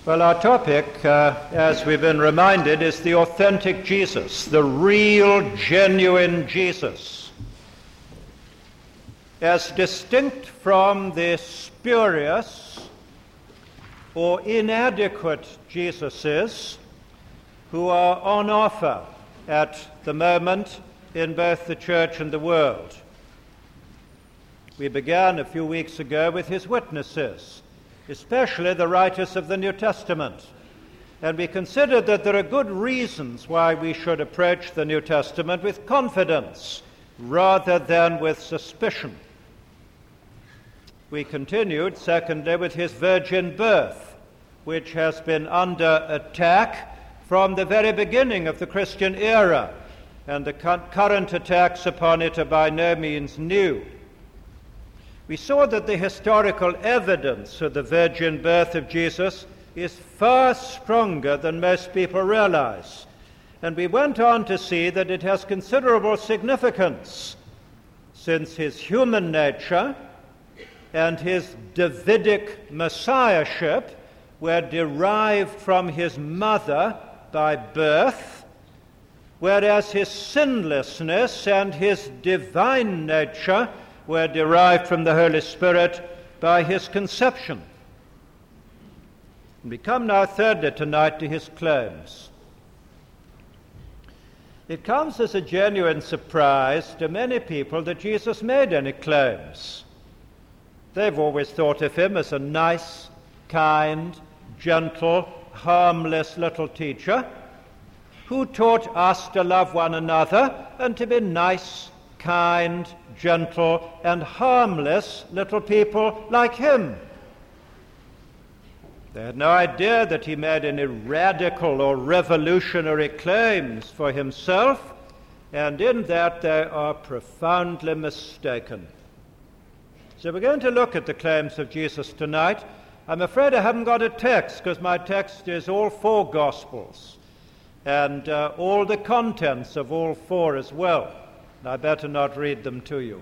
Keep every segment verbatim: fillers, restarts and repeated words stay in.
Well, our topic, uh, as we've been reminded, is the authentic Jesus, the real, genuine Jesus. As distinct from the spurious or inadequate Jesuses who are on offer at the moment in both the church and the world. We began a few weeks ago with his witnesses, especially the writers of the New Testament. And we considered that there are good reasons why we should approach the New Testament with confidence rather than with suspicion. We continued, secondly, with his virgin birth, which has been under attack from the very beginning of the Christian era, and the current attacks upon it are by no means new. We saw that the historical evidence of the virgin birth of Jesus is far stronger than most people realize. And we went on to see that it has considerable significance, since his human nature and his Davidic messiahship were derived from his mother by birth, whereas his sinlessness and his divine nature were derived from the Holy Spirit by his conception. And we come now thirdly tonight to his claims. It comes as a genuine surprise to many people that Jesus made any claims. They've always thought of him as a nice, kind, gentle, harmless little teacher who taught us to love one another and to be nice, kind, gentle, and harmless little people like him. They had no idea that he made any radical or revolutionary claims for himself, and in that they are profoundly mistaken. So we're going to look at the claims of Jesus tonight. I'm afraid I haven't got a text, because my text is all four Gospels, and uh, all the contents of all four as well. I better not read them to you.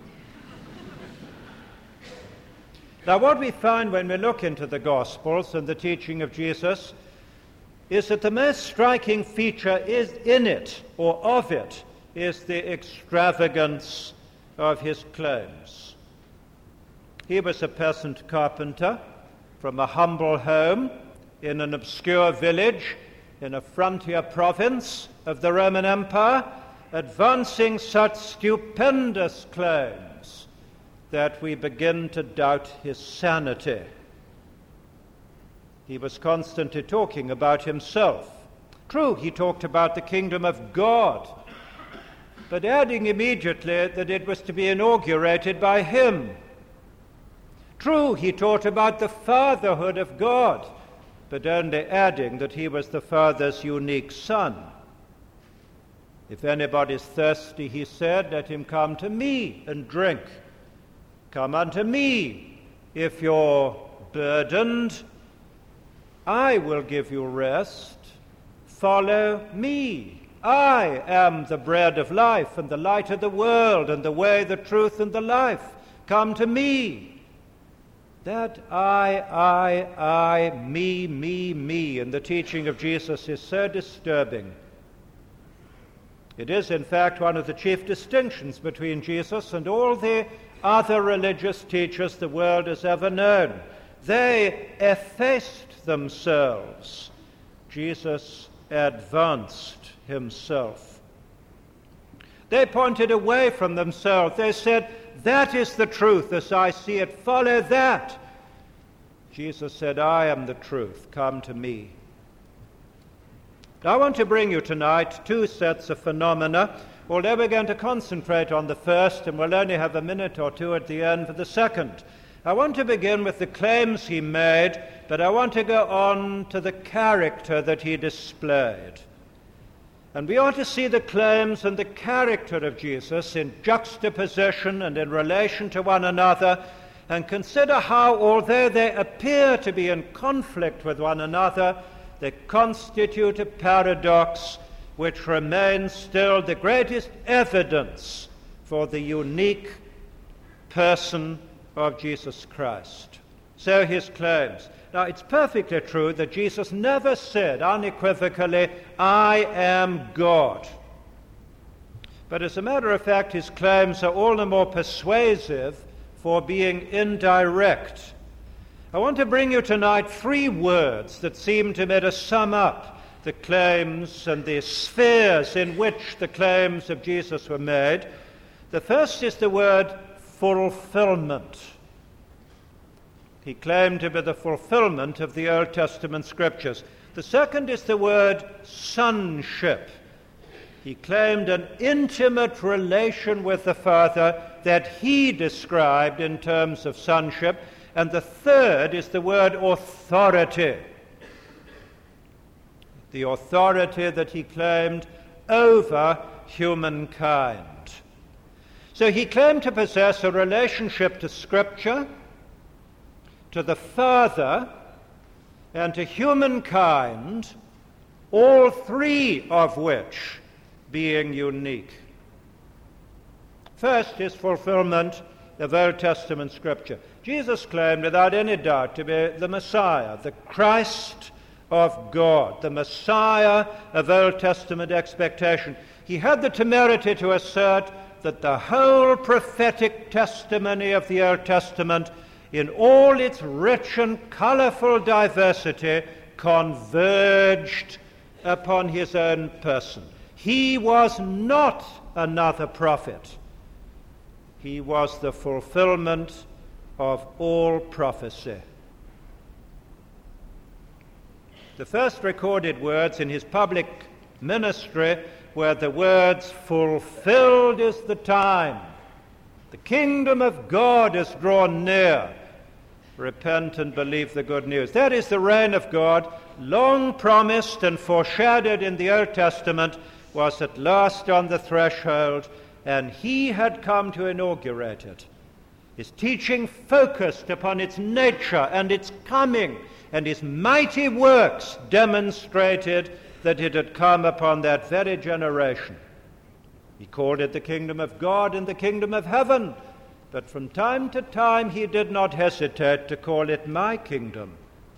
Now, what we find when we look into the Gospels and the teaching of Jesus is that the most striking feature is in it, or of it, is the extravagance of his claims. He was a peasant carpenter from a humble home in an obscure village in a frontier province of the Roman Empire, advancing such stupendous claims that we begin to doubt his sanity. He was constantly talking about himself. True, he talked about the kingdom of God, but adding immediately that it was to be inaugurated by him. True, he taught about the fatherhood of God, but only adding that he was the Father's unique son. If anybody's thirsty, he said, let him come to me and drink. Come unto me. If you're burdened, I will give you rest. Follow me. I am the bread of life and the light of the world and the way, the truth, and the life. Come to me. That I, I, I, me, me, me in the teaching of Jesus is so disturbing. It is, in fact, one of the chief distinctions between Jesus and all the other religious teachers the world has ever known. They effaced themselves. Jesus advanced himself. They pointed away from themselves. They said, that is the truth as I see it. Follow that. Jesus said, I am the truth. Come to me. I want to bring you tonight two sets of phenomena, although we're going to concentrate on the first, and we'll only have a minute or two at the end for the second. I want to begin with the claims he made, but I want to go on to the character that he displayed. And we ought to see the claims and the character of Jesus in juxtaposition and in relation to one another, and consider how, although they appear to be in conflict with one another, they constitute a paradox which remains still the greatest evidence for the unique person of Jesus Christ. So his claims. Now, it's perfectly true that Jesus never said unequivocally, I am God. But as a matter of fact, his claims are all the more persuasive for being indirect. I want to bring you tonight three words that seem to me to sum up the claims and the spheres in which the claims of Jesus were made. The first is the word fulfillment. He claimed to be the fulfillment of the Old Testament scriptures. The second is the word sonship. He claimed an intimate relation with the Father that he described in terms of sonship. And the third is the word authority. The authority that he claimed over humankind. So he claimed to possess a relationship to Scripture, to the Father, and to humankind, all three of which being unique. First is fulfillment of Old Testament Scripture. Jesus claimed without any doubt to be the Messiah, the Christ of God, the Messiah of Old Testament expectation. He had the temerity to assert that the whole prophetic testimony of the Old Testament, in all its rich and colorful diversity, converged upon his own person. He was not another prophet. He was the fulfillment of all prophecy. The first recorded words in his public ministry were the words, fulfilled is the time. The kingdom of God is drawn near. Repent and believe the good news. That is the reign of God, long promised and foreshadowed in the Old Testament, was at last on the threshold, and he had come to inaugurate it. His teaching focused upon its nature and its coming, and his mighty works demonstrated that it had come upon that very generation. He called it the kingdom of God and the kingdom of heaven, but from time to time he did not hesitate to call it my kingdom.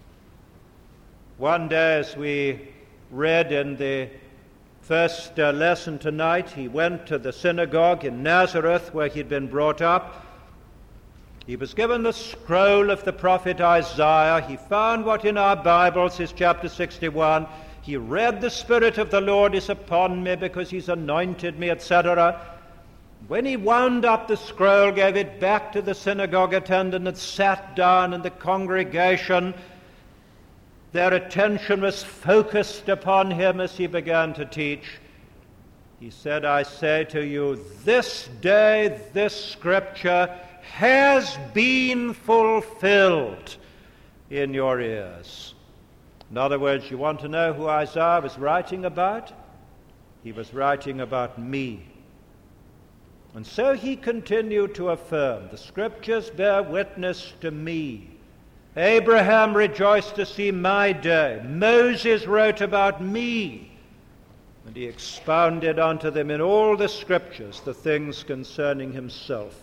One day, as we read in the first uh, lesson tonight, he went to the synagogue in Nazareth where he'd been brought up. He was given the scroll of the prophet Isaiah. He found what in our Bibles is chapter sixty-one. He read, the Spirit of the Lord is upon me because he's anointed me, et cetera. When he wound up the scroll, gave it back to the synagogue attendant and sat down in the congregation, their attention was focused upon him as he began to teach. He said, I say to you, this day this scripture has been fulfilled in your ears. In other words, you want to know who Isaiah was writing about? He was writing about me. And so he continued to affirm, the scriptures bear witness to me. Abraham rejoiced to see my day. Moses wrote about me. And he expounded unto them in all the scriptures the things concerning himself.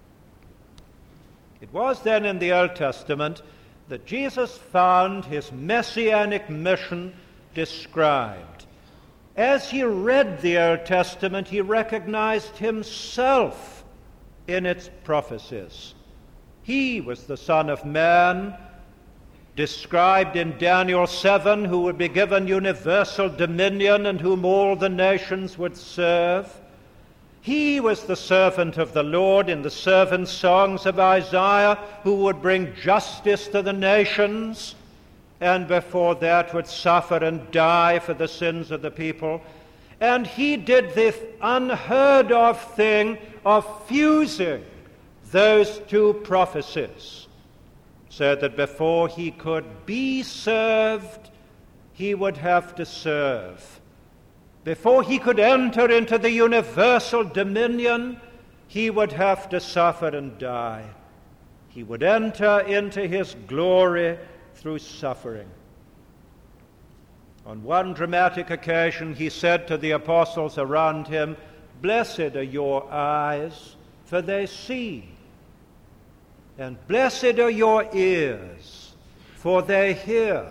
It was then in the Old Testament that Jesus found his messianic mission described. As he read the Old Testament, he recognized himself in its prophecies. He was the Son of Man, described in Daniel seven, who would be given universal dominion and whom all the nations would serve. He was the servant of the Lord in the servant songs of Isaiah, who would bring justice to the nations, and before that would suffer and die for the sins of the people. And he did this unheard of thing of fusing those two prophecies, so that before he could be served, he would have to serve. Before he could enter into the universal dominion, he would have to suffer and die. He would enter into his glory through suffering. On one dramatic occasion, he said to the apostles around him, "Blessed are your eyes, for they see. And blessed are your ears, for they hear.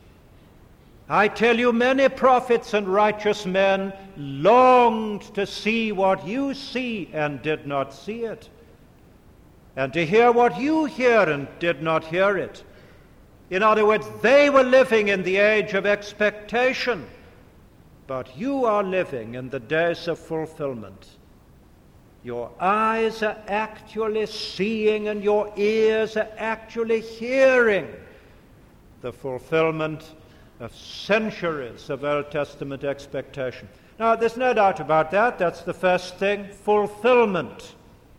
I tell you, many prophets and righteous men longed to see what you see and did not see it, and to hear what you hear and did not hear it. In other words, they were living in the age of expectation, but you are living in the days of fulfillment. Your eyes are actually seeing and your ears are actually hearing the fulfillment of centuries of Old Testament expectation. Now, there's no doubt about that. That's the first thing, fulfillment.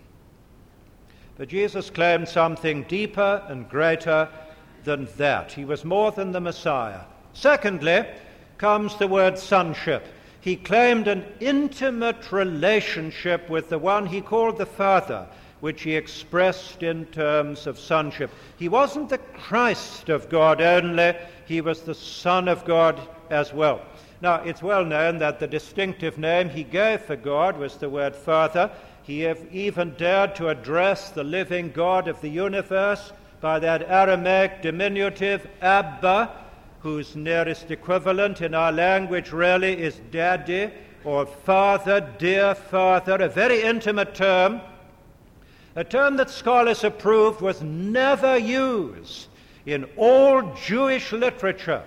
But Jesus claimed something deeper and greater than that. He was more than the Messiah. Secondly, comes the word sonship. He claimed an intimate relationship with the one he called the Father, which he expressed in terms of sonship. He wasn't the Christ of God only, he was the Son of God as well. Now, it's well known that the distinctive name he gave for God was the word Father. He even dared to address the living God of the universe by that Aramaic diminutive Abba, whose nearest equivalent in our language really is daddy or father, dear father, a very intimate term, a term that scholars have proved was never used in all Jewish literature.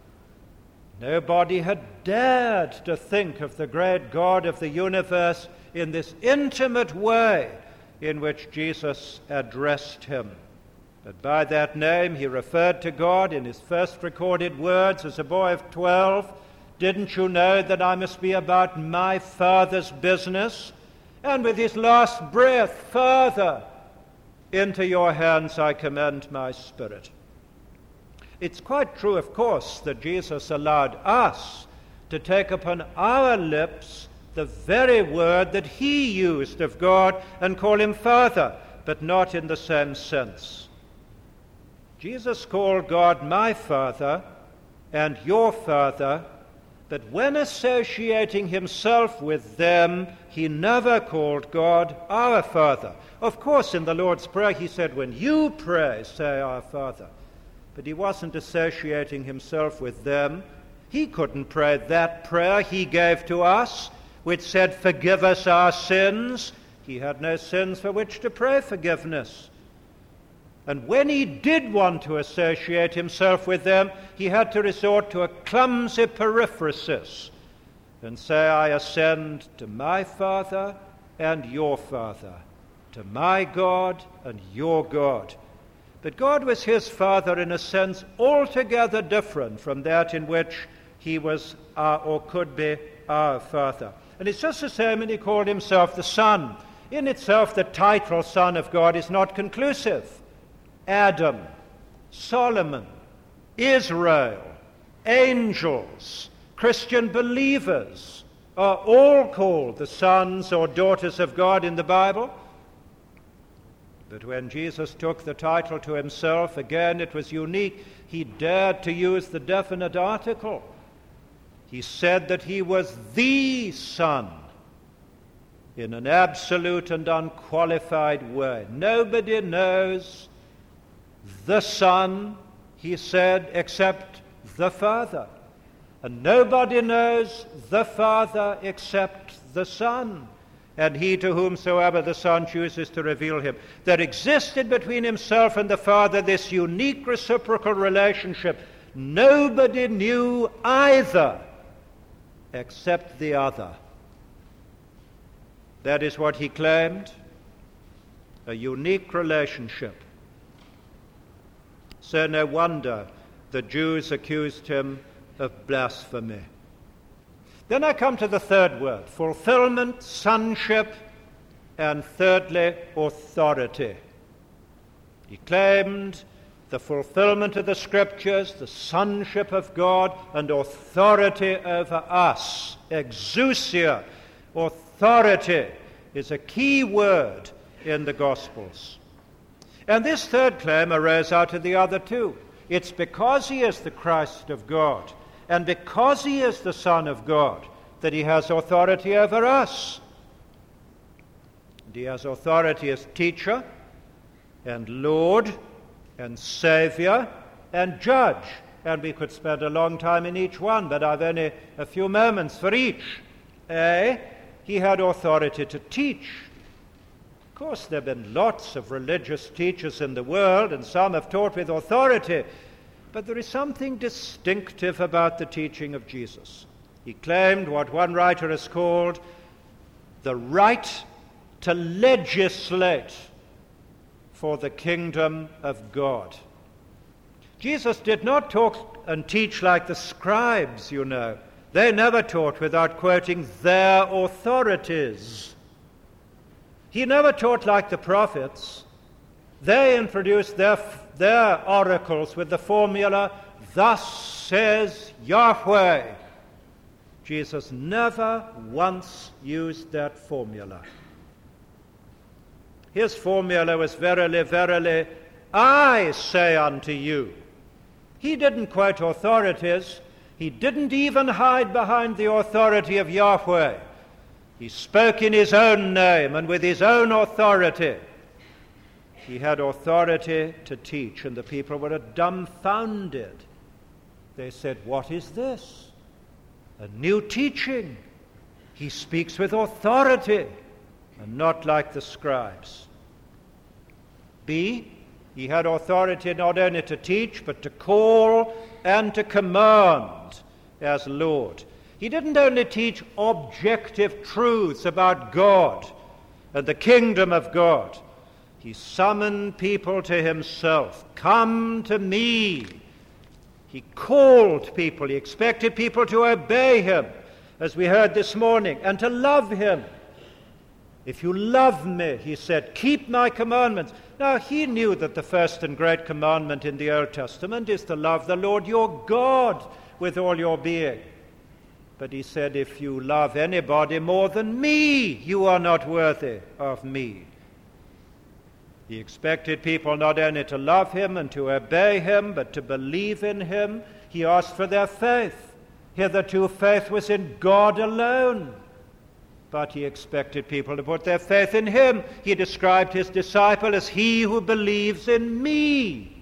Nobody had dared to think of the great God of the universe in this intimate way in which Jesus addressed him. But by that name he referred to God in his first recorded words as a boy of twelve. Didn't you know that I must be about my Father's business? And with his last breath, Father, into your hands I commend my spirit. It's quite true, of course, that Jesus allowed us to take upon our lips the very word that he used of God and call him Father, but not in the same sense. Jesus called God my Father and your Father, but when associating himself with them, he never called God our Father. Of course, in the Lord's Prayer, he said, when you pray, say our Father. But he wasn't associating himself with them. He couldn't pray that prayer he gave to us, which said, forgive us our sins. He had no sins for which to pray forgiveness. And when he did want to associate himself with them, he had to resort to a clumsy periphrasis and say, I ascend to my Father and your Father, to my God and your God. But God was his Father in a sense altogether different from that in which he was our, or could be our Father. And it's just the same when he called himself the Son. In itself, the title Son of God is not conclusive. Adam, Solomon, Israel, angels, Christian believers are all called the sons or daughters of God in the Bible. But when Jesus took the title to himself, again it was unique. He dared to use the definite article. He said that he was the Son in an absolute and unqualified way. Nobody knows the Son, he said, except the Father. And nobody knows the Father except the Son, and he to whomsoever the Son chooses to reveal him. There existed between himself and the Father this unique reciprocal relationship. Nobody knew either except the other. That is what he claimed, a unique relationship. So no wonder the Jews accused him of blasphemy. Then I come to the third word, fulfillment, sonship, and thirdly, authority. He claimed the fulfillment of the Scriptures, the sonship of God, and authority over us. Exousia, authority, is a key word in the Gospels. And this third claim arose out of the other two. It's because he is the Christ of God, and because he is the Son of God, that he has authority over us. And he has authority as teacher, and Lord and Saviour and Judge. And we could spend a long time in each one, but I've only a few moments for each. A, he had authority to teach. Of course, there have been lots of religious teachers in the world, and some have taught with authority, but there is something distinctive about the teaching of Jesus. He claimed what one writer has called the right to legislate for the kingdom of God. Jesus did not talk and teach like the scribes, you know. They never taught without quoting their authorities. He never taught like the prophets. They introduced their, their oracles with the formula, "Thus says Yahweh." Jesus never once used that formula. His formula was, "Verily, verily, I say unto you." He didn't quote authorities. He didn't even hide behind the authority of Yahweh. He spoke in his own name and with his own authority. He had authority to teach, and the people were dumbfounded. They said, "What is this? A new teaching. He speaks with authority and not like the scribes." B, he had authority not only to teach, but to call and to command as Lord. He didn't only teach objective truths about God and the kingdom of God. He summoned people to himself. "Come to me." He called people. He expected people to obey him, as we heard this morning, and to love him. "If you love me," he said, "keep my commandments." Now, he knew that the first and great commandment in the Old Testament is to love the Lord your God with all your being. But he said, "If you love anybody more than me, you are not worthy of me." He expected people not only to love him and to obey him, but to believe in him. He asked for their faith. Hitherto, faith was in God alone. But he expected people to put their faith in him. He described his disciple as "he who believes in me."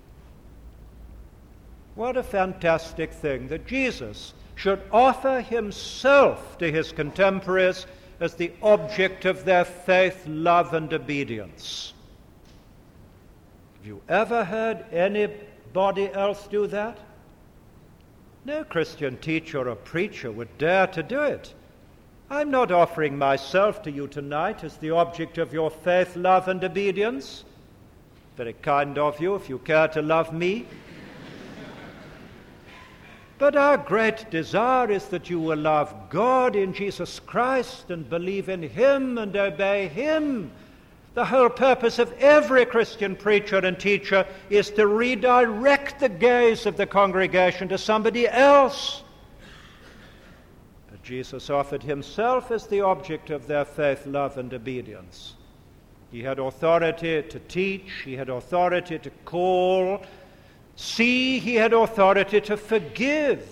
What a fantastic thing that Jesus should offer himself to his contemporaries as the object of their faith, love, and obedience. Have you ever heard anybody else do that? No Christian teacher or preacher would dare to do it. I'm not offering myself to you tonight as the object of your faith, love, and obedience. Very kind of you if you care to love me. But our great desire is that you will love God in Jesus Christ and believe in him and obey him. The whole purpose of every Christian preacher and teacher is to redirect the gaze of the congregation to somebody else. But Jesus offered himself as the object of their faith, love, and obedience. He had authority to teach. He had authority to call. See, he had authority to forgive.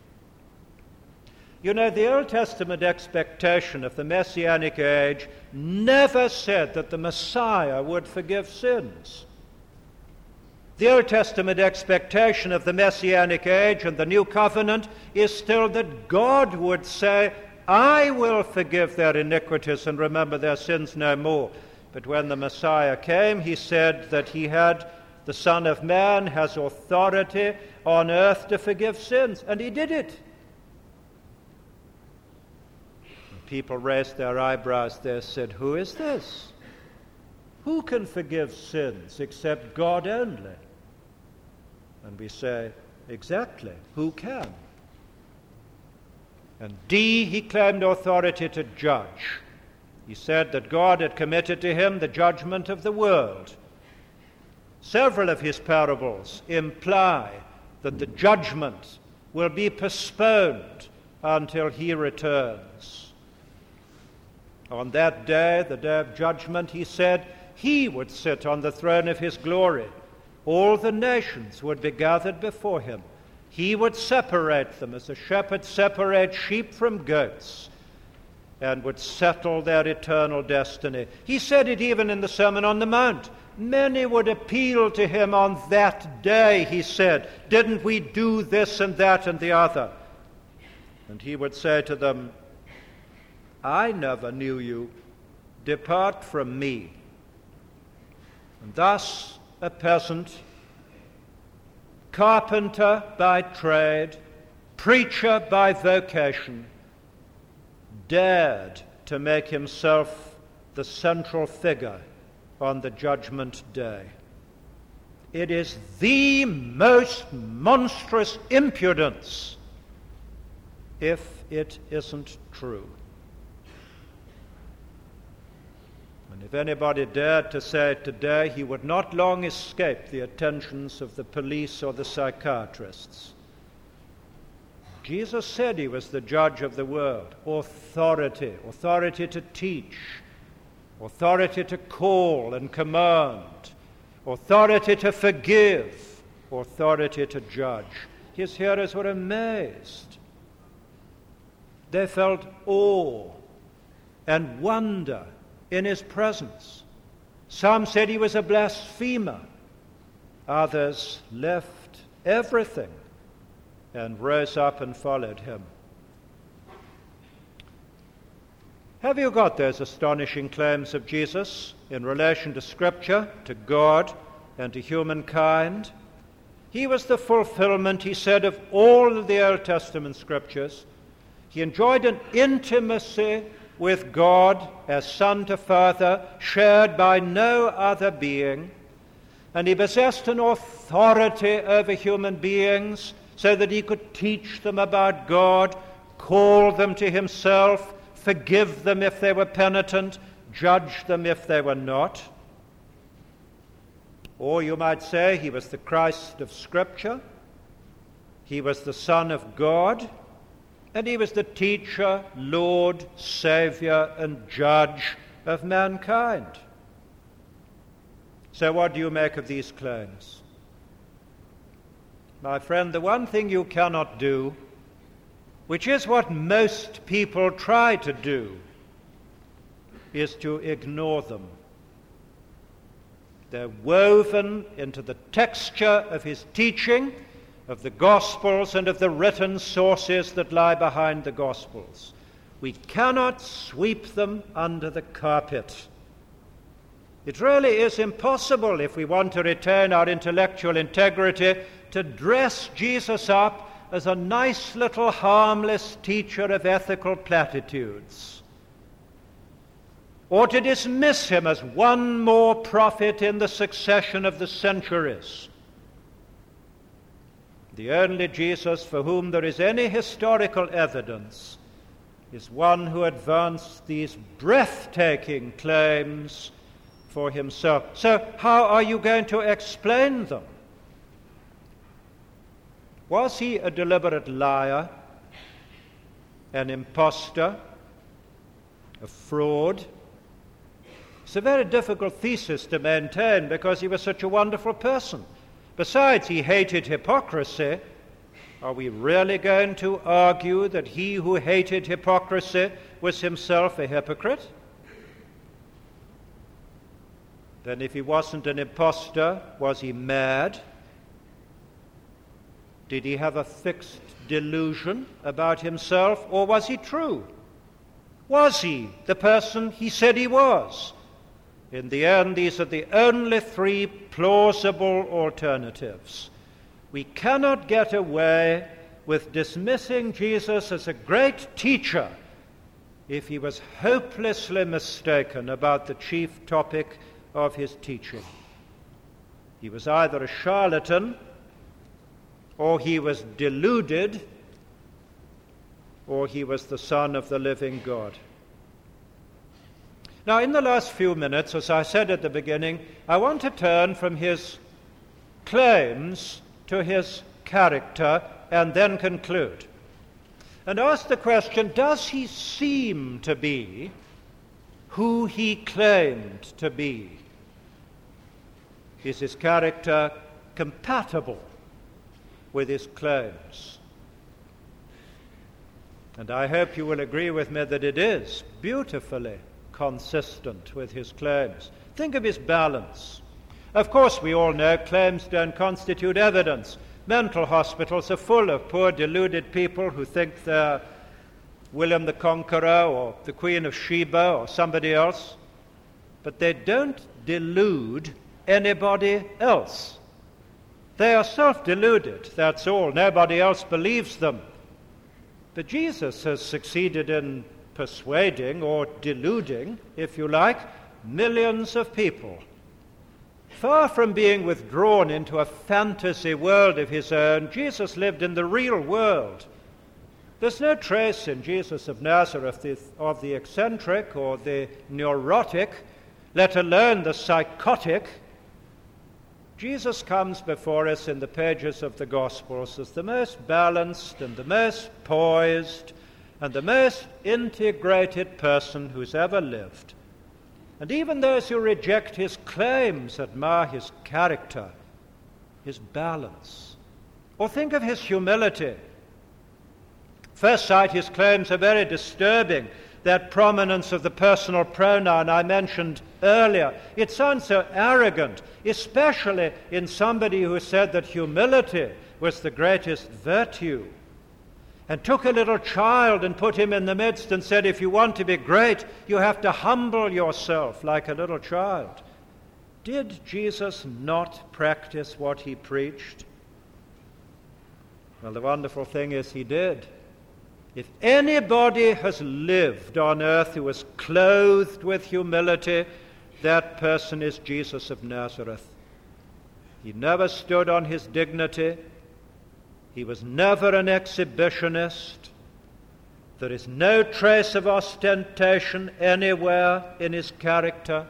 You know, the Old Testament expectation of the Messianic age never said that the Messiah would forgive sins. The Old Testament expectation of the Messianic age and the New Covenant is still that God would say, "I will forgive their iniquities and remember their sins no more." But when the Messiah came, he said that he had, the Son of Man has authority on earth to forgive sins, and he did it. People raised their eyebrows. They said, "Who is this? Who can forgive sins except God only?" And we say, exactly, who can? And D, he claimed authority to judge. He said that God had committed to him the judgment of the world. Several of his parables imply that the judgment will be postponed until he returns. On that day, the day of judgment, he said, he would sit on the throne of his glory. All the nations would be gathered before him. He would separate them as a shepherd separates sheep from goats, and would settle their eternal destiny. He said it even in the Sermon on the Mount. Many would appeal to him on that day, he said. Didn't we do this and that and the other? And he would say to them, I never knew you. Depart from me. And thus a peasant, carpenter by trade, preacher by vocation, dared to make himself the central figure on the judgment day. It is the most monstrous impudence if it isn't true. And if anybody dared to say it today, he would not long escape the attentions of the police or the psychiatrists. Jesus said he was the judge of the world. Authority, authority to teach, authority to call and command, authority to forgive, authority to judge. His hearers were amazed. They felt awe and wonder in his presence. Some said he was a blasphemer. Others left everything and rose up and followed him. Have you got those astonishing claims of Jesus in relation to Scripture, to God, and to humankind? He was the fulfillment, he said, of all of the Old Testament Scriptures. He enjoyed an intimacy with God as son to father, shared by no other being, and he possessed an authority over human beings so that he could teach them about God, call them to himself, forgive them if they were penitent, judge them if they were not. Or you might say he was the Christ of Scripture, he was the Son of God, and he was the teacher, Lord, Savior, and Judge of mankind. So what do you make of these claims? My friend, the one thing you cannot do, which is what most people try to do, is to ignore them. They're woven into the texture of his teaching, of the Gospels, and of the written sources that lie behind the Gospels. We cannot sweep them under the carpet. It really is impossible, if we want to retain our intellectual integrity, to dress Jesus up as a nice little harmless teacher of ethical platitudes, or to dismiss him as one more prophet in the succession of the centuries. The only Jesus for whom there is any historical evidence is one who advanced these breathtaking claims for himself. So how are you going to explain them? Was he a deliberate liar, an impostor, a fraud? It's a very difficult thesis to maintain because he was such a wonderful person. Besides, he hated hypocrisy. Are we really going to argue that he who hated hypocrisy was himself a hypocrite? Then if he wasn't an impostor, was he mad? Did he have a fixed delusion about himself, or was he true? Was he the person he said he was? In the end, these are the only three plausible alternatives. We cannot get away with dismissing Jesus as a great teacher if he was hopelessly mistaken about the chief topic of his teaching. He was either a charlatan, or he was deluded, or he was the Son of the living God. Now, in the last few minutes, as I said at the beginning, I want to turn from his claims to his character and then conclude. And ask the question, does he seem to be who he claimed to be? Is his character compatible with his claims? And I hope you will agree with me that it is beautifully consistent with his claims. Think of his balance. Of course, we all know claims don't constitute evidence. Mental hospitals are full of poor, deluded people who think they're William the Conqueror or the Queen of Sheba or somebody else, but they don't delude anybody else. They are self-deluded, that's all. Nobody else believes them. But Jesus has succeeded in persuading, or deluding, if you like, millions of people. Far from being withdrawn into a fantasy world of his own, Jesus lived in the real world. There's no trace in Jesus of Nazareth of the eccentric or the neurotic, let alone the psychotic. Jesus comes before us in the pages of the Gospels as the most balanced and the most poised and the most integrated person who's ever lived. And even those who reject his claims admire his character, his balance. Or think of his humility. First sight, his claims are very disturbing. That prominence of the personal pronoun I mentioned earlier, it sounds so arrogant, especially in somebody who said that humility was the greatest virtue, and took a little child and put him in the midst and said, if you want to be great, you have to humble yourself like a little child. Did Jesus not practice what he preached? Well, the wonderful thing is he did. If anybody has lived on earth who was clothed with humility, that person is Jesus of Nazareth. He never stood on his dignity. He was never an exhibitionist. There is no trace of ostentation anywhere in his character.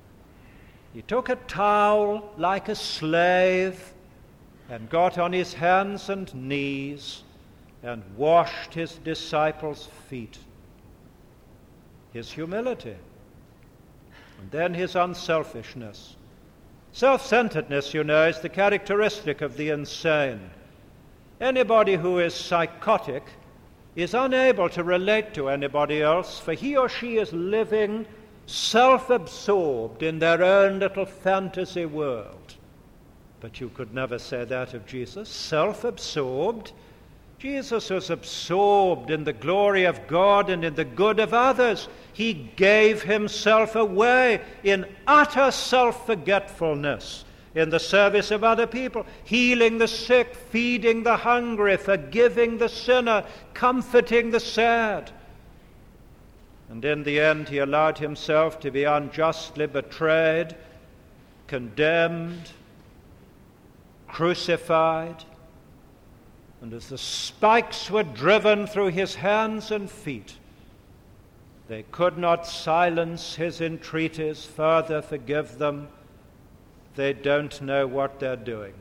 He took a towel like a slave and got on his hands and knees and washed his disciples' feet. His humility. And then his unselfishness. Self-centeredness, you know, is the characteristic of the insane. Anybody who is psychotic is unable to relate to anybody else, for he or she is living self-absorbed in their own little fantasy world. But you could never say that of Jesus. Self-absorbed. Jesus was absorbed in the glory of God and in the good of others. He gave himself away in utter self-forgetfulness in the service of other people, healing the sick, feeding the hungry, forgiving the sinner, comforting the sad. And in the end, he allowed himself to be unjustly betrayed, condemned, crucified. And as the spikes were driven through his hands and feet, they could not silence his entreaties, Father, forgive them. They don't know what they're doing.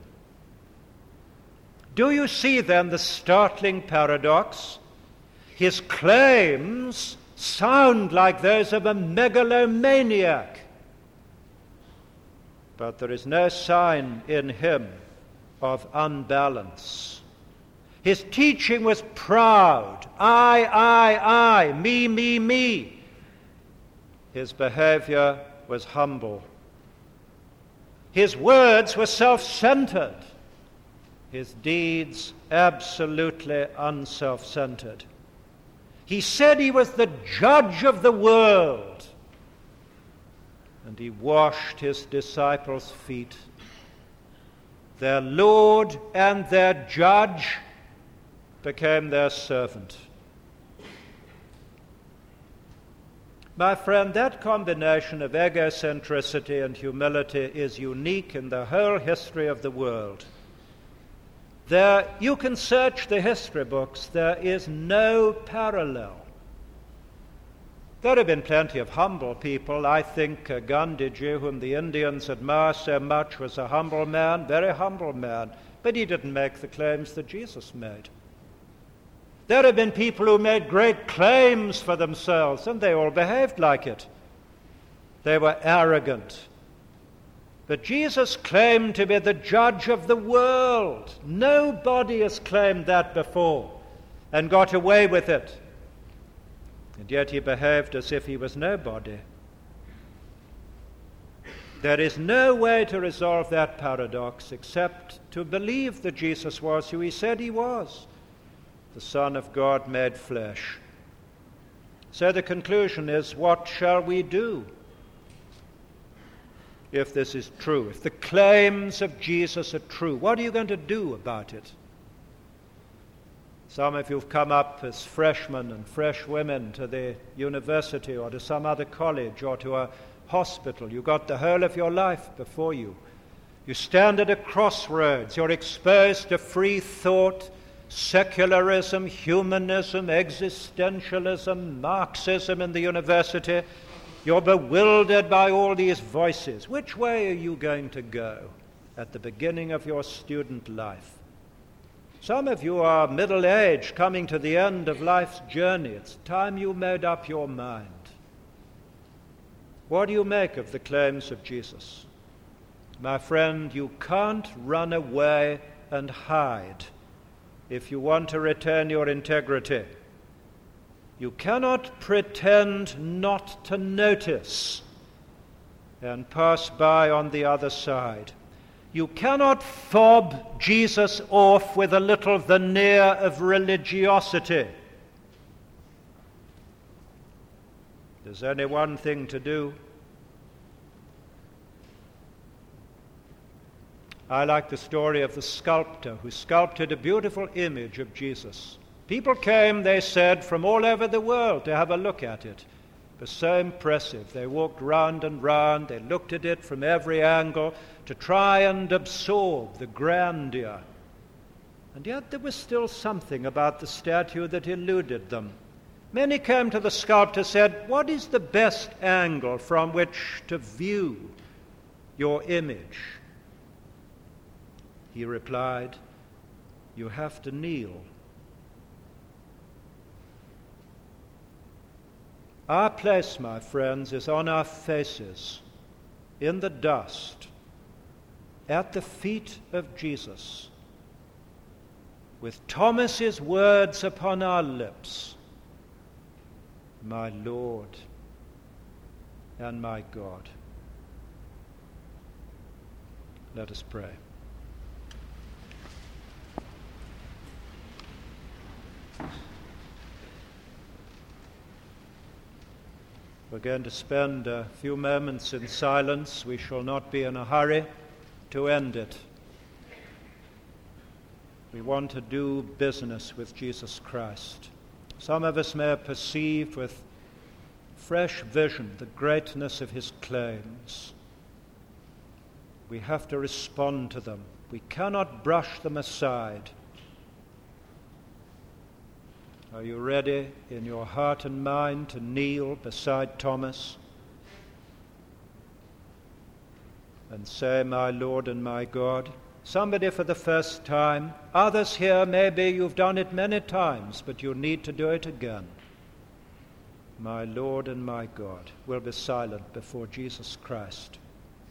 Do you see then the startling paradox? His claims sound like those of a megalomaniac, but there is no sign in him of unbalance. His teaching was proud. I, I, I, me, me, me. His behavior was humble. His words were self-centered. His deeds absolutely unself-centered. He said he was the judge of the world, and he washed his disciples' feet. Their Lord and their judge became their servant. My friend, that combination of egocentricity and humility is unique in the whole history of the world. There, you can search the history books. There is no parallel. There have been plenty of humble people. I think uh, Gandhiji, whom the Indians admire so much, was a humble man, very humble man, but he didn't make the claims that Jesus made. There have been people who made great claims for themselves, and they all behaved like it. They were arrogant. But Jesus claimed to be the judge of the world. Nobody has claimed that before and got away with it. And yet he behaved as if he was nobody. There is no way to resolve that paradox except to believe that Jesus was who he said he was, the Son of God made flesh. So the conclusion is, what shall we do if this is true? If the claims of Jesus are true, what are you going to do about it? Some of you have come up as freshmen and fresh women to the university or to some other college or to a hospital. You've got the whole of your life before you. You stand at a crossroads. You're exposed to free thought, secularism, humanism, existentialism, Marxism in the university. You're bewildered by all these voices. Which way are you going to go at the beginning of your student life? Some of you are middle-aged, coming to the end of life's journey. It's time you made up your mind. What do you make of the claims of Jesus? My friend, you can't run away and hide if you want to retain your integrity. You cannot pretend not to notice and pass by on the other side. You cannot fob Jesus off with a little veneer of religiosity. There's only one thing to do. I like the story of the sculptor who sculpted a beautiful image of Jesus. People came, they said, from all over the world to have a look at it. It was so impressive. They walked round and round. They looked at it from every angle to try and absorb the grandeur. And yet there was still something about the statue that eluded them. Many came to the sculptor and said, "What is the best angle from which to view your image?" He replied, "You have to kneel." Our place, my friends, is on our faces, in the dust, at the feet of Jesus, with Thomas's words upon our lips, "My Lord and my God." Let us pray. We're going to spend a few moments in silence. We shall not be in a hurry to end it. We want to do business with Jesus Christ. Some of us may perceive with fresh vision the greatness of his claims. We have to respond to them. We cannot brush them aside. Are you ready in your heart and mind to kneel beside Thomas and say, "My Lord and my God"? Somebody for the first time. Others here, maybe you've done it many times, but you need to do it again. "My Lord and my God." We'll be silent before Jesus Christ.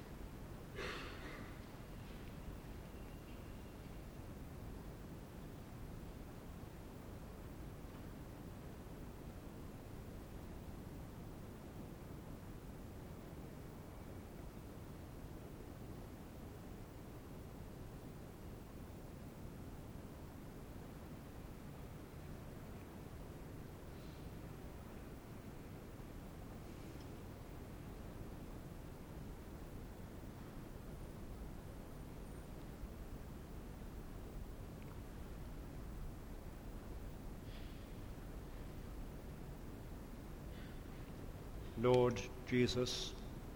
Lord Jesus,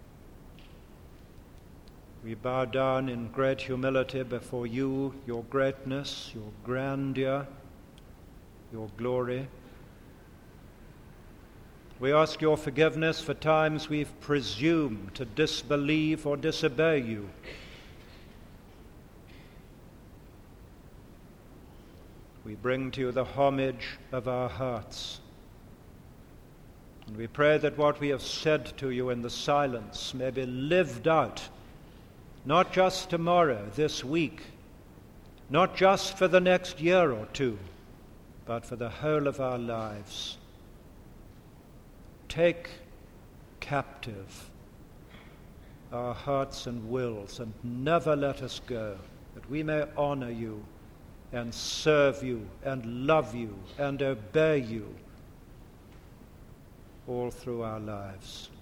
we bow down in great humility before you, your greatness, your grandeur, your glory. We ask your forgiveness for times we've presumed to disbelieve or disobey you. We bring to you the homage of our hearts. And we pray that what we have said to you in the silence may be lived out, not just tomorrow, this week, not just for the next year or two, but for the whole of our lives. Take captive our hearts and wills, and never let us go, that we may honor you and serve you and love you and obey you all through our lives.